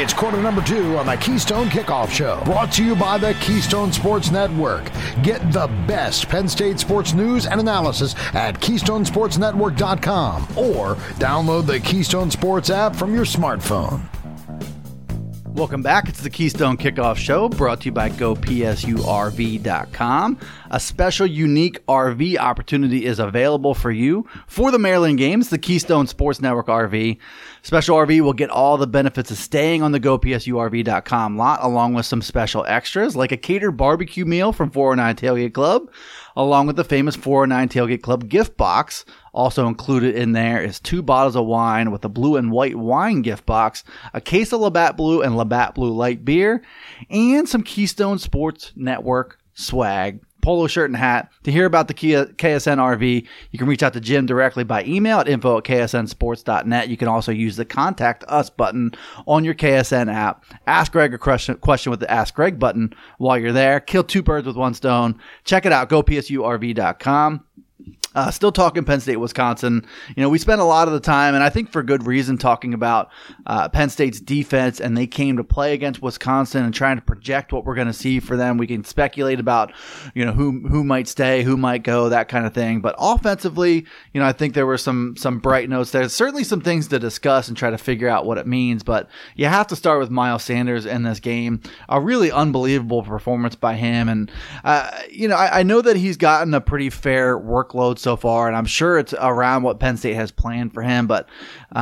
It's quarter number 2 on the Keystone Kickoff Show, brought to you by the Keystone Sports Network. Get the best Penn State sports news and analysis at KeystoneSportsNetwork.com or download the Keystone Sports app from your smartphone. Welcome back. It's the Keystone Kickoff Show, brought to you by GoPSURV.com. A special, unique RV opportunity is available for you for the Maryland games, the Keystone Sports Network RV. Special RV will get all the benefits of staying on the GoPSURV.com lot, along with some special extras, like a catered barbecue meal from 409 Tailgate Club, along with the famous 409 Tailgate Club gift box. Also included in there is 2 bottles of wine with a blue and white wine gift box, a case of Labatt Blue and Labatt Blue light beer, and some Keystone Sports Network swag, polo shirt and hat. To hear about the KSN RV, you can reach out to Jim directly by email at info@ksnsports.net. You can also use the Contact Us button on your KSN app. Ask Greg a question with the Ask Greg button while you're there. Kill 2 birds with 1 stone. Check it out, gopsurv.com. Still talking Penn State, Wisconsin. You know, we spent a lot of the time, and I think for good reason, talking about Penn State's defense, and they came to play against Wisconsin and trying to project what we're going to see for them. We can speculate about, you know, who might stay, who might go, that kind of thing. But offensively, you know, I think there were some bright notes. There's certainly some things to discuss and try to figure out what it means. But you have to start with Miles Sanders in this game. A really unbelievable performance by him. And, you know, I know that he's gotten a pretty fair workload so far, and I'm sure it's around what Penn State has planned for him, but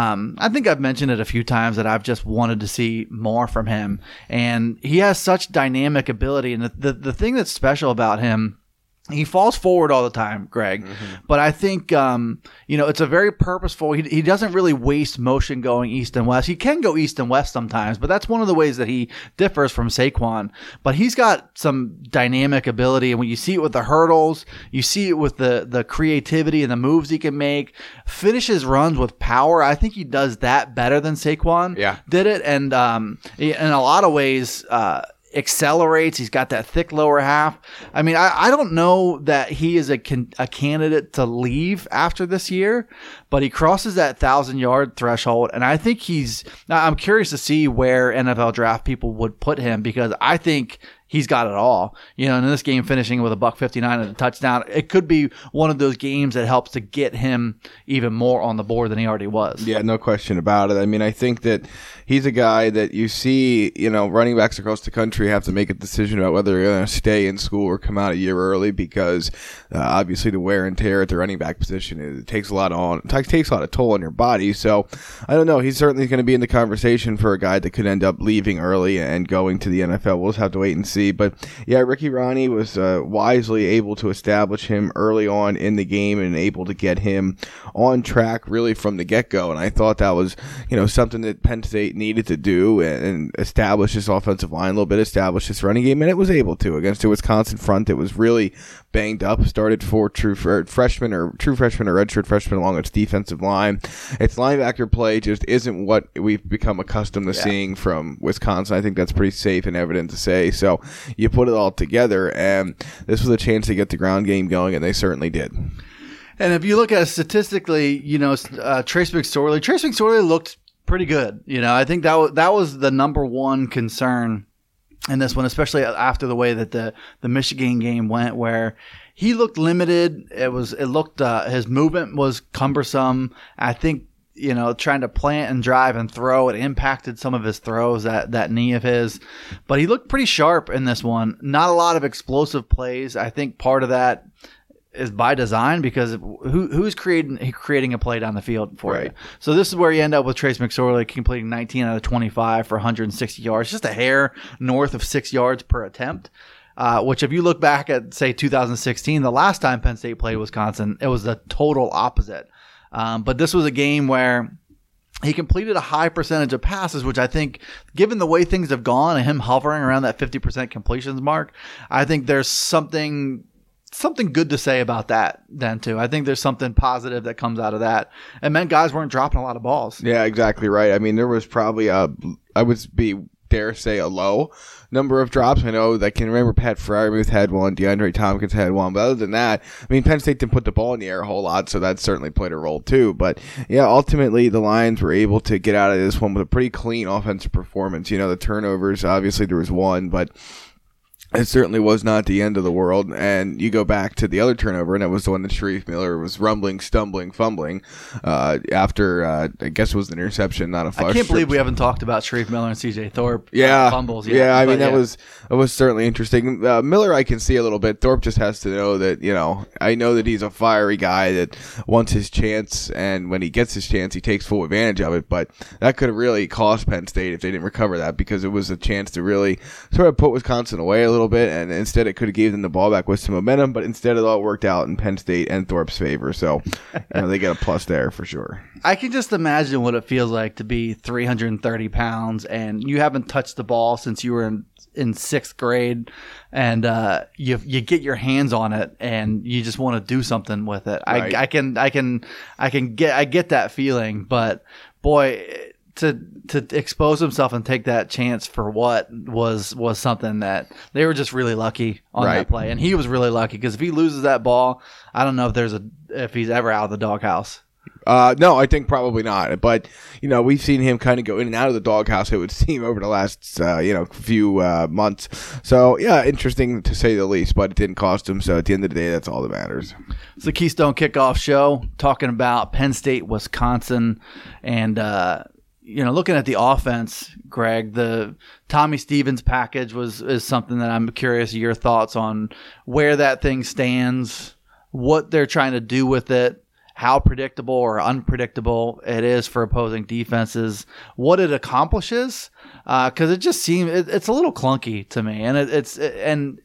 I think I've mentioned it a few times that I've just wanted to see more from him, and he has such dynamic ability, and the thing that's special about him, he falls forward all the time, Greg, but I think, you know, it's a very purposeful, he doesn't really waste motion going east and west. He can go east and west sometimes, but that's one of the ways that he differs from Saquon. But he's got some dynamic ability, and when you see it with the hurdles, you see it with the creativity and the moves he can make, finishes runs with power. I think he does that better than Saquon did it, and in a lot of ways, accelerates. He's got that thick lower half. I mean, I don't know that he is a candidate to leave after this year, but he crosses that 1,000-yard threshold, and I think I'm curious to see where NFL draft people would put him, because I think he's got it all. You know, in this game, finishing with a $159 and a touchdown, it could be one of those games that helps to get him even more on the board than he already was. Yeah, no question about it. I mean, I think that he's a guy that you see, you know, running backs across the country have to make a decision about whether they're going to stay in school or come out a year early, because obviously the wear and tear at the running back position, it takes a lot of toll on your body. So I don't know. He's certainly going to be in the conversation for a guy that could end up leaving early and going to the NFL. We'll just have to wait and see. But yeah, Ricky Ronnie was wisely able to establish him early on in the game and able to get him on track really from the get-go. And I thought that was, you know, something that Penn State needed to do and establish this offensive line a little bit, establish this running game, and it was able to against the Wisconsin front that was really banged up. Started 4 true freshmen or redshirt freshmen along its defensive line. Its linebacker play just isn't what we've become accustomed to seeing from Wisconsin. I think that's pretty safe and evident to say. So you put it all together, and this was a chance to get the ground game going, and they certainly did. And if you look at it statistically, you know, Trace McSorley looked pretty good. You know, I think that was the number one concern in this one, especially after the way that the Michigan game went, where he looked limited. His movement was cumbersome. I think, you know, trying to plant and drive and throw, it impacted some of his throws, that knee of his. But he looked pretty sharp in this one. Not a lot of explosive plays. I think part of that is by design, because who's creating a play down the field for you? So this is where you end up with Trace McSorley completing 19 out of 25 for 160 yards, just a hair north of 6 yards per attempt. Which if you look back at, say, 2016, the last time Penn State played Wisconsin, it was the total opposite. But this was a game where he completed a high percentage of passes, which I think, given the way things have gone and him hovering around that 50% completions mark, I think there's something good to say about that then too. I think there's something positive that comes out of that. It meant guys weren't dropping a lot of balls. Yeah, exactly right. I mean, there was probably I would be dare say, a low number of drops. I know I can remember Pat Fryermuth had one, DeAndre Tompkins had one, but other than that, I mean, Penn State didn't put the ball in the air a whole lot, so that certainly played a role too. But yeah, ultimately the Lions were able to get out of this one with a pretty clean offensive performance. The turnovers, obviously there was one, but it certainly was not the end of the world. And you go back to the other turnover, and that was the one that Sharif Miller was rumbling, stumbling, fumbling after, I guess it was an interception, not a flush. I can't believe we haven't talked about Sharif Miller and CJ Thorpe fumbles yet. Yeah, I mean, that was certainly interesting. Miller, I can see a little bit. Thorpe just has to know that, I know that he's a fiery guy that wants his chance, and when he gets his chance, he takes full advantage of it. But that could have really cost Penn State if they didn't recover that, because it was a chance to really sort of put Wisconsin away a little bit, and instead it could have given them the ball back with some momentum, but instead it all worked out in Penn State and Thorpe's favor. So they get a plus there for sure. I can just imagine what it feels like to be 330 pounds and you haven't touched the ball since you were in sixth grade, and you get your hands on it and you just want to do something with it. Right. I get that feeling, but boy, to expose himself and take that chance for what was something that they were just really lucky on that play, and he was really lucky, because if he loses that ball, I don't know if he's ever out of the doghouse. No, I think probably not. But we've seen him kind of go in and out of the doghouse, it would seem, over the last few months. So yeah, interesting to say the least. But it didn't cost him. So at the end of the day, that's all that matters. It's the Keystone Kickoff Show, talking about Penn State, Wisconsin, and looking at the offense, Greg, the Tommy Stevens package is something that I'm curious of your thoughts on, where that thing stands, what they're trying to do with it, how predictable or unpredictable it is for opposing defenses, what it accomplishes, because it just seems it's a little clunky to me, and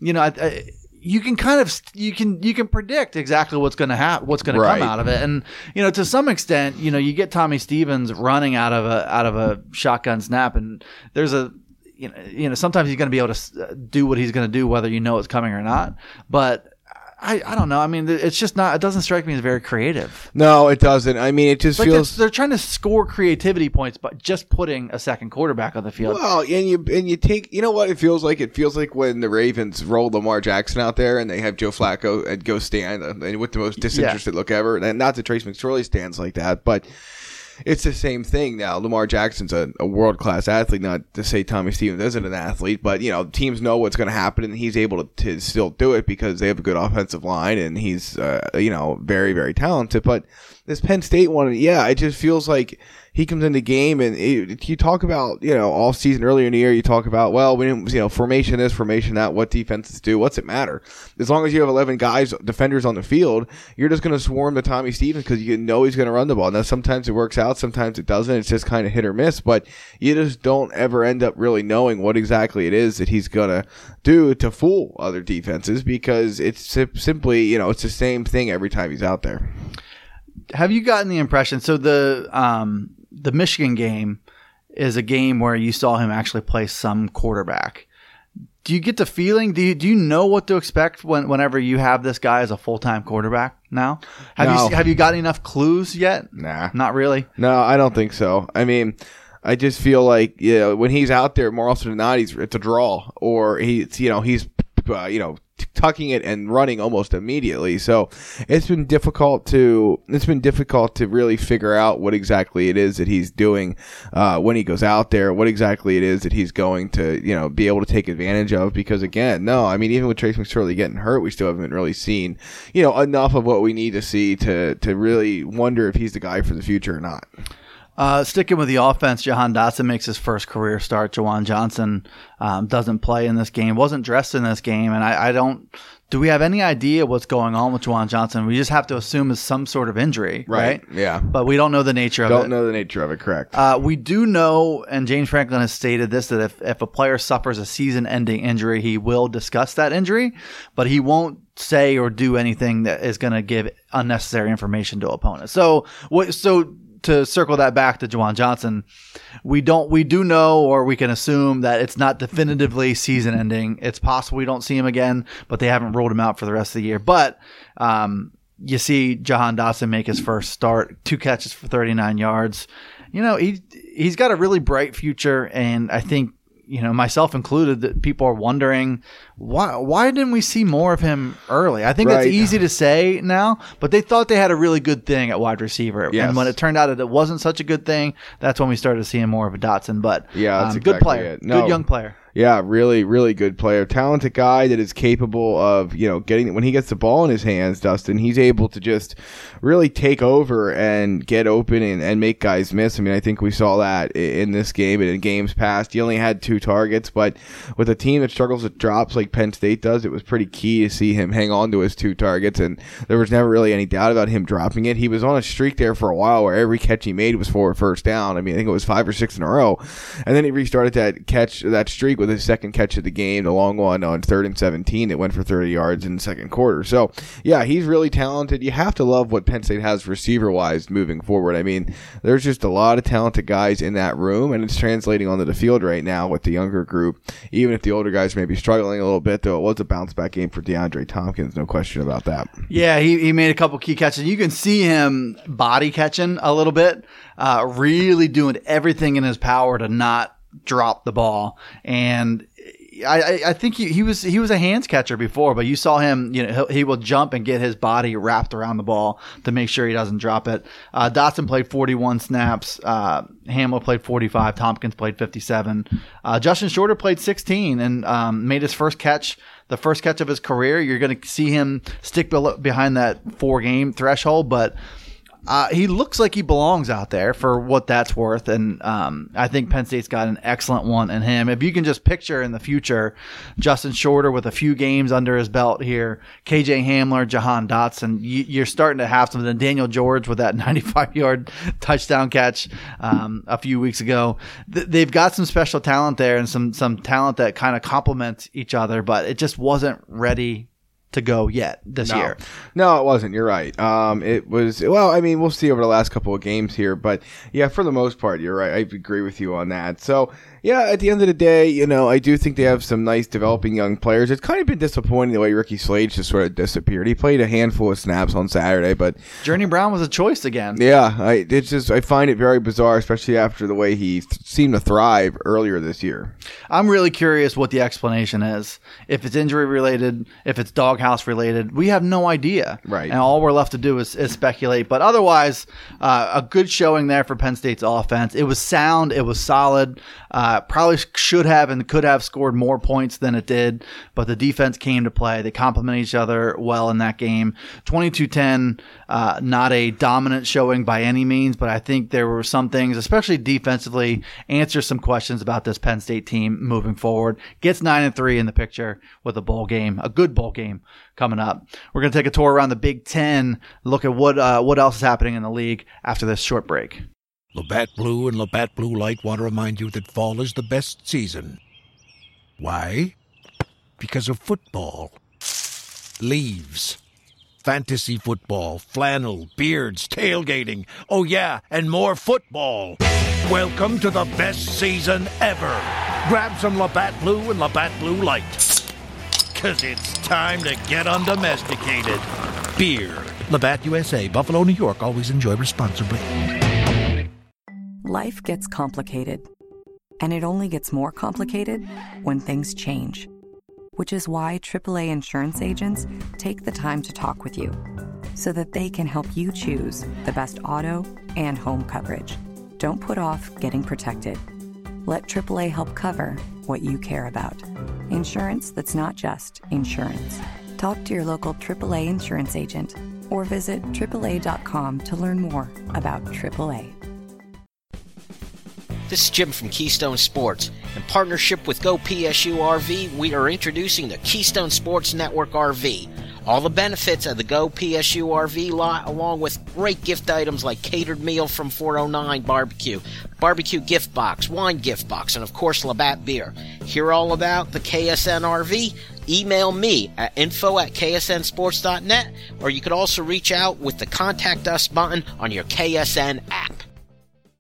you can kind of you can predict exactly what's going to come out of it, and to some extent, you get Tommy Stevens running out of a shotgun snap, and there's sometimes he's going to be able to do what he's going to do whether it's coming or not, but I don't know. I mean, it's just not. It doesn't strike me as very creative. No, it doesn't. I mean, it just feels they're trying to score creativity points, but just putting a second quarterback on the field. Well, and you take. You know what it feels like? It feels like when the Ravens rolled Lamar Jackson out there and they have Joe Flacco and go stand with the most disinterested look ever. And not that Trace McSorley stands like that, but it's the same thing now. Lamar Jackson's a world-class athlete, not to say Tommy Stevens isn't an athlete, but, teams know what's going to happen, and he's able to still do it because they have a good offensive line, and he's, very, very talented. But this Penn State one, it just feels like he comes in the game, and you talk about, all season earlier in the year, you talk about, well, we didn't, formation this, formation that, what defenses do, what's it matter? As long as you have 11 defenders on the field, you're just going to swarm to Tommy Stevens because you know he's going to run the ball. Now, sometimes it works out, sometimes it doesn't. It's just kind of hit or miss, but you just don't ever end up really knowing what exactly it is that he's going to do to fool other defenses, because it's simply, it's the same thing every time he's out there. Have you gotten the impression? So the Michigan game is a game where you saw him actually play some quarterback. Do you get the feeling? Do you know what to expect whenever you have this guy as a full-time quarterback now? Have you got enough clues yet? Nah, not really. No, I don't think so. I mean, I just feel like when he's out there, more often than not, it's a draw, or he's tucking it and running almost immediately. So it's been difficult to really figure out what exactly it is that he's doing when he goes out there, what exactly it is that he's going to be able to take advantage of, because again, even with Trace McSorley getting hurt, we still haven't really seen enough of what we need to see to really wonder if he's the guy for the future or not. Sticking with the offense, Jahan Dotson makes his first career start. Jawan Johnson doesn't play in this game, wasn't dressed in this game, and I don't. Do we have any idea what's going on with Jawan Johnson? We just have to assume it's some sort of injury, right? Yeah. But we don't know the nature of it. Don't know the nature of it, correct. We do know, and James Franklin has stated this, that if a player suffers a season-ending injury, he will discuss that injury, but he won't say or do anything that is going to give unnecessary information to opponents. So to circle that back to Jawan Johnson, we do know, or we can assume, that it's not definitively season ending. It's possible we don't see him again, but they haven't ruled him out for the rest of the year. But you see Jahan Dotson make his first start, 2 catches for 39 yards. He's got a really bright future, and I think myself included, that people are wondering why didn't we see more of him early? I think that's easy to say now, but they thought they had a really good thing at wide receiver. Yes. And when it turned out that it wasn't such a good thing, that's when we started seeing more of a Dotson. But that's good player, good young player. Yeah, really, really good player. Talented guy that is capable of, getting, when he gets the ball in his hands, Dustin, he's able to just really take over and get open and make guys miss. I mean, I think we saw that in this game and in games past. He only had 2 targets, but with a team that struggles with drops like Penn State does, it was pretty key to see him hang on to his 2 targets, and there was never really any doubt about him dropping it. He was on a streak there for a while where every catch he made was for a first down. I mean, I think it was 5 or 6 in a row, and then he restarted that streak with his second catch of the game, the long one on 3rd and 17 that went for 30 yards in the second quarter. So, yeah, he's really talented. You have to love what Penn State has receiver-wise moving forward. I mean, there's just a lot of talented guys in that room, and it's translating onto the field right now with the younger group, even if the older guys may be struggling a little bit, though it was a bounce-back game for DeAndre Tompkins, no question about that. Yeah, he made a couple key catches. You can see him body catching a little bit, really doing everything in his power to not drop the ball. And I think he was a hands catcher before, but you saw him, he will jump and get his body wrapped around the ball to make sure he doesn't drop it. Dotson played 41 snaps. Hamill played 45. Tompkins played 57. Justin Shorter played 16 and made his first catch. The first catch of his career. You're going to see him stick behind that 4-game threshold, but he looks like he belongs out there for what that's worth, and I think Penn State's got an excellent one in him. If you can just picture in the future Justin Shorter with a few games under his belt here, KJ Hamler, Jahan Dotson, you're starting to have something. Daniel George with that 95-yard touchdown catch a few weeks ago. They've got some special talent there and some talent that kind of complements each other, but it just wasn't ready to go yet this year. No, it wasn't. You're right. It was, well, I mean, we'll see over the last couple of games here, but yeah, for the most part, you're right. I agree with you on that. So, yeah, at the end of the day, I do think they have some nice developing young players. It's kind of been disappointing the way Ricky Slade just sort of disappeared. He played a handful of snaps on Saturday, but Journey Brown was a choice again. Yeah, I find it very bizarre, especially after the way he seemed to thrive earlier this year. I'm really curious what the explanation is. If it's injury related, if it's doghouse related, we have no idea. Right. And all we're left to do is speculate. But otherwise, a good showing there for Penn State's offense. It was sound. It was solid. Probably should have and could have scored more points than it did, but the defense came to play. They complement each other well in that game. 22-10, not a dominant showing by any means, but I think there were some things, especially defensively, answer some questions about this Penn State team moving forward. Gets 9-3 in the picture with a bowl game, a good bowl game coming up. We're going to take a tour around the Big Ten, look at what else is happening in the league after this short break. Labatt Blue and Labatt Blue Light want to remind you that fall is the best season. Why? Because of football. Leaves. Fantasy football, flannel, beards, tailgating. Oh yeah, and more football. Welcome to the best season ever. Grab some Labatt Blue and Labatt Blue Light. 'Cause it's time to get undomesticated. Beer. Labatt USA, Buffalo, New York. Always enjoy responsibly. Life gets complicated, and it only gets more complicated when things change, which is why AAA insurance agents take the time to talk with you so that they can help you choose the best auto and home coverage. Don't put off getting protected. Let AAA help cover what you care about. Insurance that's not just insurance. Talk to your local AAA insurance agent or visit AAA.com to learn more about AAA. This is Jim from Keystone Sports. In partnership with Go PSU RV, we are introducing the Keystone Sports Network RV. All the benefits of the Go PSU RV lot, along with great gift items like catered meal from 409 Barbecue, barbecue gift box, wine gift box, and of course Labatt Beer. Hear all about the KSN RV? Email me at info@ksnsports.net, or you could also reach out with the Contact Us button on your KSN app.